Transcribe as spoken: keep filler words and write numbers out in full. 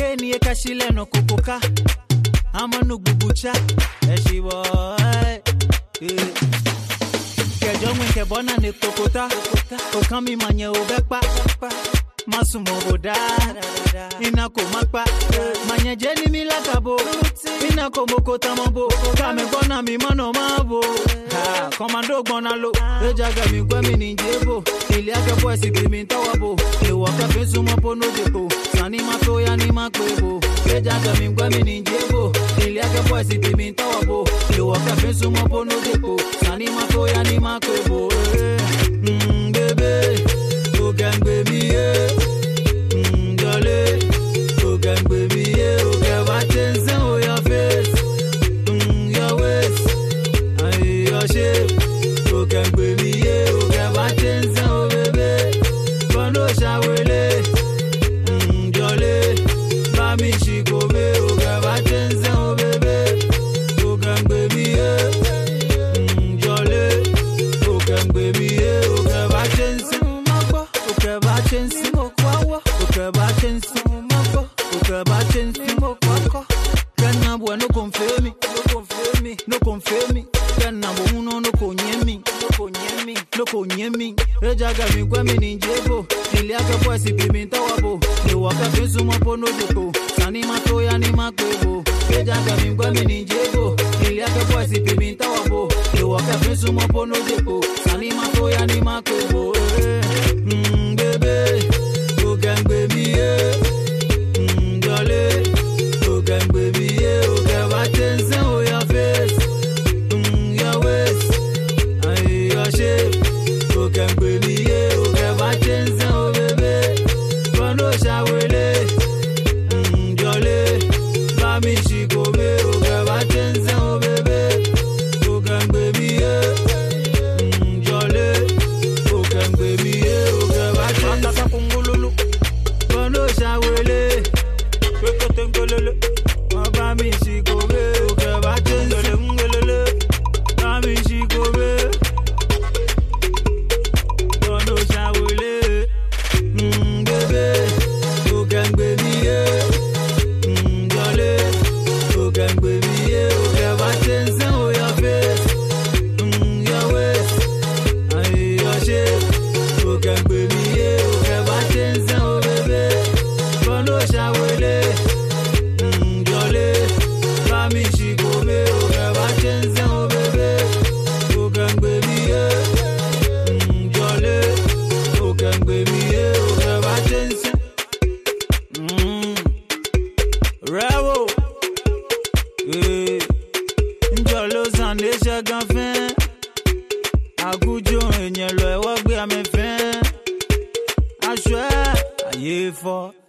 Keni e kashile no kukuka. Amanu gubucha. Eshi boy. Ke jongwe ke bona ne tokota. Okami manye obekpa. Masumo boda. Ina ko makpa. Manye jeni mi lakabo. Ina ko mokota mambo. Kame bona mi mano mabo. Ha, komando gbona lo. Ejaga mi gwa mi ninjebo. Ili ake boy si bi mi ntawabo. Le waka fesu mapo no jebo. Sani mato ya ni makwebo. Ejaga mi gwa mi ninjebo. Ili ake boy si bi mi ntawabo. Le waka fesu mapo no jebo. Sani mato ya ni makwebo. Mm, baby, go gang baby, yeah. Mm, jolly, go gang baby, yeah. Okay, what is on your face? Mm, your waist, and your shape. Go gang baby, yeah. Okay, what is on baby? Bono shawele, mm, jolly, mami shikobe. Okay, what is on baby? Go gang baby, yeah. Mm, jolly, go gang baby, yeah. Okay, what is on mako? Okay, what is on mako? Okay, what is on mako? Okay, what is on mako? Kana bwa no confirm me, no confirm me, no confirm me. Kana bwa uno no konyemi, no konyemi, no konyemi. Ejaga mi kwa mi ninjebo, ili aka bwa si bi mi ntawabo. Ni waka fesu mapo no jebo, sani mato ya ni makwebo. Ejaga mi kwa mi ninjebo, ili aka bwa si bi mi ntawabo. Ni waka fesu mapo no jebo, sani mato ya ni makwebo. Mm, baby, go gang baby, yeah. Mm, jolly, go gang baby, yeah. Okay, what is on your face? Mm, your waist, and your shape. Go gang baby, yeah. Okay, what is on baby? Bono shawele, mm, jolly, mami shikobe. Okay, what is on baby? Go gang baby, yeah. Mm, jolly, go gang baby, yeah. Okay, what is on kungululu? Bono shawele, kweko tengolele. Mami shikobe. Okay, what is on ngolele? Mami shikobe. Bono shawele, mm, baby, go gang baby, yeah. Mm, jolly, go gang baby, yeah. Okay, what is on your face? Mm, your waist, and your shape. Go gang baby, yeah. Okay, what is on baby? Bono shawele, mm, jolly, mami shikobe. Okay, what is on baby? Go gang baby, yeah. Mm, jolly, go gang baby, yeah. Okay, what is on? Mm, Bravo. Eh, njolo sande shagan fin. Agujo enye lo e wo gbe ame fin. Aṣọ ayé fọ́.